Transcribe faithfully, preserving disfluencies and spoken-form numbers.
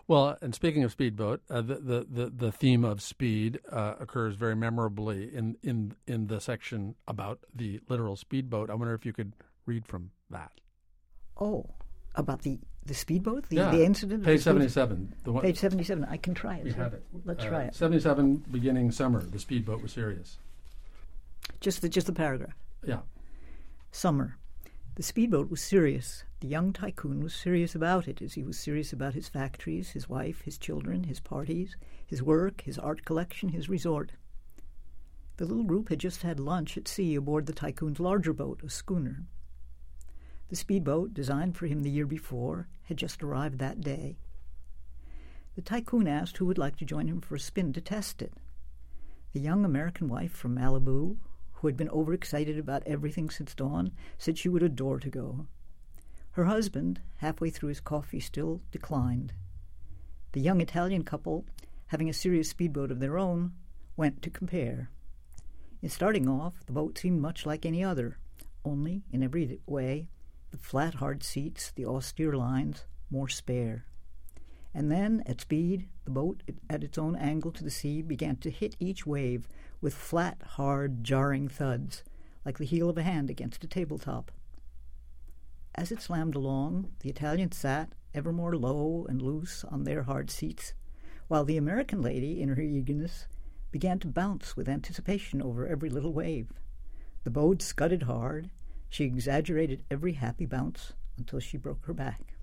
Well, and speaking of speedboat, uh, the, the, the, the theme of speed uh, occurs very memorably in, in, in the section about the literal speedboat. I wonder if you could read from that. Oh, about the, the speedboat? The, yeah. the incident? Page seventy-seven. The one, Page seventy-seven. I can try it. You have it. Let's uh, try it. seventy-seven, beginning summer, the speedboat was serious. Just the, just the paragraph. Yeah. Summer. The speedboat was serious. The young tycoon was serious about it, as he was serious about his factories, his wife, his children, his parties, his work, his art collection, his resort. The little group had just had lunch at sea aboard the tycoon's larger boat, a schooner. The speedboat, designed for him the year before, had just arrived that day. The tycoon asked who would like to join him for a spin to test it. The young American wife from Malibu, who had been overexcited about everything since dawn, said she would adore to go. Her husband, halfway through his coffee still, declined. The young Italian couple, having a serious speedboat of their own, went to compare. In starting off, the boat seemed much like any other, only, in every way, the flat, hard seats, the austere lines, more spare. And then, at speed, the boat, at its own angle to the sea, began to hit each wave with flat, hard, jarring thuds, like the heel of a hand against a tabletop. As it slammed along, the Italians sat, ever more low and loose, on their hard seats, while the American lady, in her eagerness, began to bounce with anticipation over every little wave. The boat scudded hard. She exaggerated every happy bounce until she broke her back.